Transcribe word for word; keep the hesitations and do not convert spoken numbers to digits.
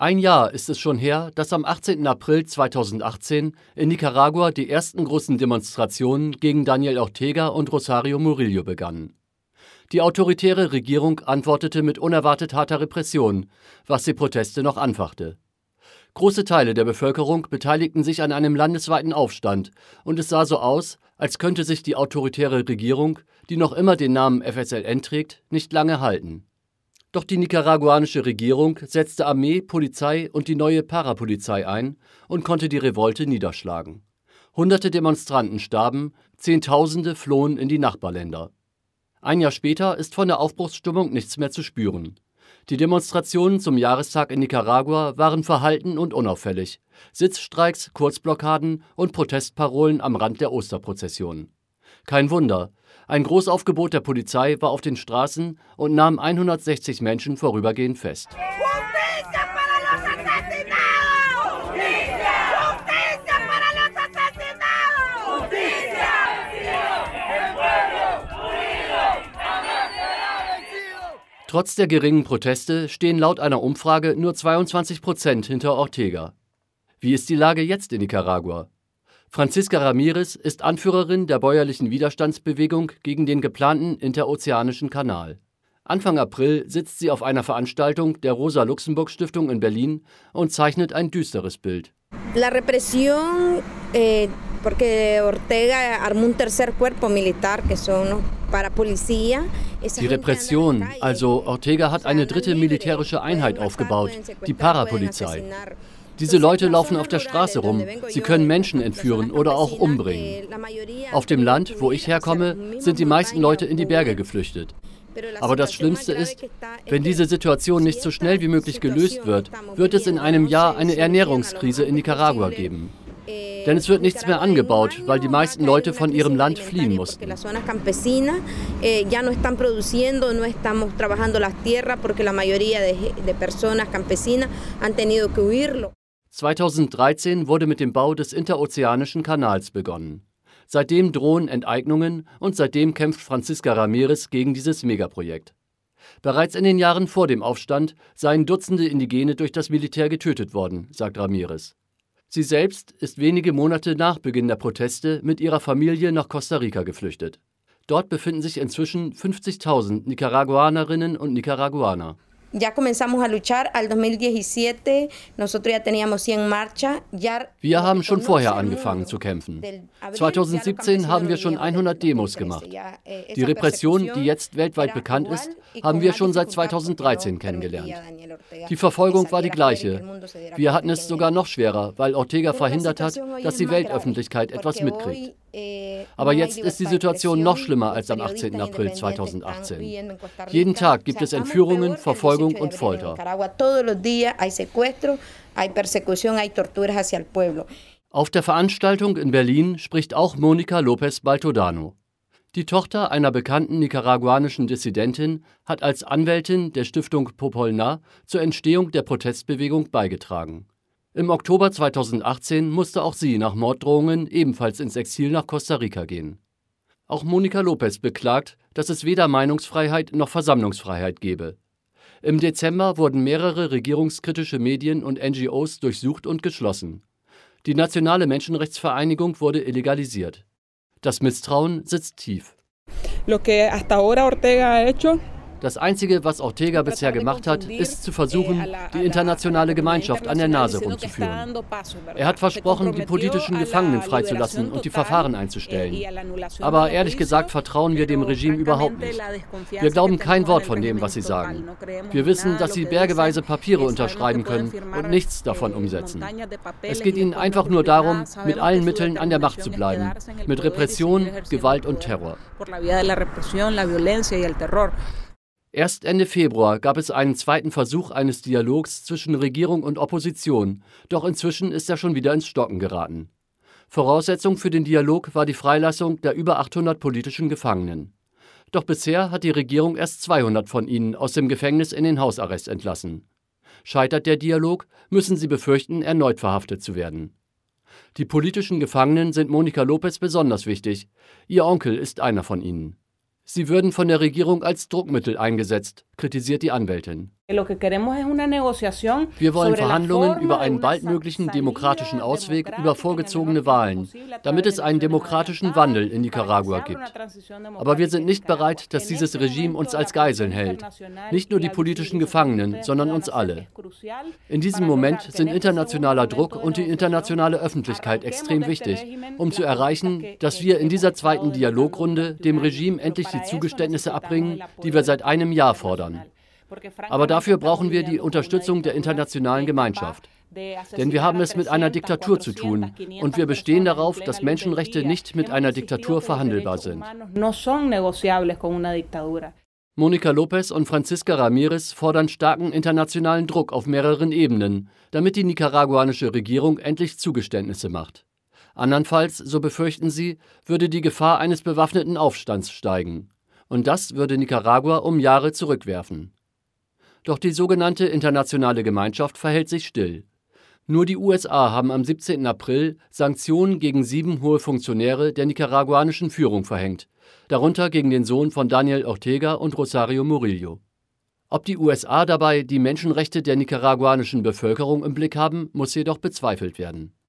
Ein Jahr ist es schon her, dass am achtzehnten April zweitausendachtzehn in Nicaragua die ersten großen Demonstrationen gegen Daniel Ortega und Rosario Murillo begannen. Die autoritäre Regierung antwortete mit unerwartet harter Repression, was die Proteste noch anfachte. Große Teile der Bevölkerung beteiligten sich an einem landesweiten Aufstand und es sah so aus, als könnte sich die autoritäre Regierung, die noch immer den Namen F S L N trägt, nicht lange halten. Doch die nicaraguanische Regierung setzte Armee, Polizei und die neue Parapolizei ein und konnte die Revolte niederschlagen. Hunderte Demonstranten starben, Zehntausende flohen in die Nachbarländer. Ein Jahr später ist von der Aufbruchsstimmung nichts mehr zu spüren. Die Demonstrationen zum Jahrestag in Nicaragua waren verhalten und unauffällig. Sitzstreiks, Kurzblockaden und Protestparolen am Rand der Osterprozession. Kein Wunder, ein Großaufgebot der Polizei war auf den Straßen und nahm hundertsechzig Menschen vorübergehend fest. Trotz der geringen Proteste stehen laut einer Umfrage nur zweiundzwanzig Prozent hinter Ortega. Wie ist die Lage jetzt in Nicaragua? Francisca Ramírez ist Anführerin der bäuerlichen Widerstandsbewegung gegen den geplanten Interozeanischen Kanal. Anfang April sitzt sie auf einer Veranstaltung der Rosa-Luxemburg-Stiftung in Berlin und zeichnet ein düsteres Bild. La represión, eh, porque Ortega armó un tercer cuerpo militar, que son para policía. Die Repression, also Ortega hat eine dritte militärische Einheit aufgebaut, die Parapolizei. Diese Leute laufen auf der Straße rum, sie können Menschen entführen oder auch umbringen. Auf dem Land, wo ich herkomme, sind die meisten Leute in die Berge geflüchtet. Aber das Schlimmste ist, wenn diese Situation nicht so schnell wie möglich gelöst wird, wird es in einem Jahr eine Ernährungskrise in Nicaragua geben. Denn es wird nichts mehr angebaut, weil die meisten Leute von ihrem Land fliehen mussten. zweitausenddreizehn wurde mit dem Bau des Interozeanischen Kanals begonnen. Seitdem drohen Enteignungen und seitdem kämpft Francisca Ramírez gegen dieses Megaprojekt. Bereits in den Jahren vor dem Aufstand seien Dutzende Indigene durch das Militär getötet worden, sagt Ramírez. Sie selbst ist wenige Monate nach Beginn der Proteste mit ihrer Familie nach Costa Rica geflüchtet. Dort befinden sich inzwischen fünfzigtausend Nicaraguanerinnen und Nicaraguaner. Ya comenzamos a luchar al dos mil diecisiete, nosotros ya teníamos cien marchas. Wir haben schon vorher angefangen zu kämpfen. zweitausendsiebzehn haben wir schon hundert Demos gemacht. Die Repression, die jetzt weltweit bekannt ist, haben wir schon seit zweitausenddreizehn kennengelernt. Die Verfolgung war die gleiche. Wir hatten es sogar noch schwerer, weil Ortega verhindert hat, dass die Weltöffentlichkeit etwas mitkriegt. Aber jetzt ist die Situation noch schlimmer als am achtzehnten April zweitausendachtzehn. Jeden Tag gibt es Entführungen, Verfolgung und Folter. Auf der Veranstaltung in Berlin spricht auch Mónica López Baltodano. Die Tochter einer bekannten nicaraguanischen Dissidentin hat als Anwältin der Stiftung Popolná zur Entstehung der Protestbewegung beigetragen. Im Oktober zweitausendachtzehn musste auch sie nach Morddrohungen ebenfalls ins Exil nach Costa Rica gehen. Auch Mónica López beklagt, dass es weder Meinungsfreiheit noch Versammlungsfreiheit gebe. Im Dezember wurden mehrere regierungskritische Medien und N G Os durchsucht und geschlossen. Die Nationale Menschenrechtsvereinigung wurde illegalisiert. Das Misstrauen sitzt tief. Lo que hasta ahora Ortega ha hecho. Das Einzige, was Ortega bisher gemacht hat, ist zu versuchen, die internationale Gemeinschaft an der Nase rumzuführen. Er hat versprochen, die politischen Gefangenen freizulassen und die Verfahren einzustellen. Aber ehrlich gesagt vertrauen wir dem Regime überhaupt nicht. Wir glauben kein Wort von dem, was sie sagen. Wir wissen, dass sie bergeweise Papiere unterschreiben können und nichts davon umsetzen. Es geht ihnen einfach nur darum, mit allen Mitteln an der Macht zu bleiben, mit Repression, Gewalt und Terror. Erst Ende Februar gab es einen zweiten Versuch eines Dialogs zwischen Regierung und Opposition, doch inzwischen ist er schon wieder ins Stocken geraten. Voraussetzung für den Dialog war die Freilassung der über achthundert politischen Gefangenen. Doch bisher hat die Regierung erst zweihundert von ihnen aus dem Gefängnis in den Hausarrest entlassen. Scheitert der Dialog, müssen sie befürchten, erneut verhaftet zu werden. Die politischen Gefangenen sind Mónica López besonders wichtig. Ihr Onkel ist einer von ihnen. Sie würden von der Regierung als Druckmittel eingesetzt, kritisiert die Anwältin. Wir wollen Verhandlungen über einen baldmöglichen demokratischen Ausweg über vorgezogene Wahlen, damit es einen demokratischen Wandel in Nicaragua gibt. Aber wir sind nicht bereit, dass dieses Regime uns als Geiseln hält. Nicht nur die politischen Gefangenen, sondern uns alle. In diesem Moment sind internationaler Druck und die internationale Öffentlichkeit extrem wichtig, um zu erreichen, dass wir in dieser zweiten Dialogrunde dem Regime endlich die Zugeständnisse abbringen, die wir seit einem Jahr fordern. Aber dafür brauchen wir die Unterstützung der internationalen Gemeinschaft. Denn wir haben es mit einer Diktatur zu tun und wir bestehen darauf, dass Menschenrechte nicht mit einer Diktatur verhandelbar sind. Monica López und Francisca Ramírez fordern starken internationalen Druck auf mehreren Ebenen, damit die nicaraguanische Regierung endlich Zugeständnisse macht. Andernfalls, so befürchten sie, würde die Gefahr eines bewaffneten Aufstands steigen. Und das würde Nicaragua um Jahre zurückwerfen. Doch die sogenannte internationale Gemeinschaft verhält sich still. Nur die U S A haben am siebzehnten April Sanktionen gegen sieben hohe Funktionäre der nicaraguanischen Führung verhängt, darunter gegen den Sohn von Daniel Ortega und Rosario Murillo. Ob die U S A dabei die Menschenrechte der nicaraguanischen Bevölkerung im Blick haben, muss jedoch bezweifelt werden.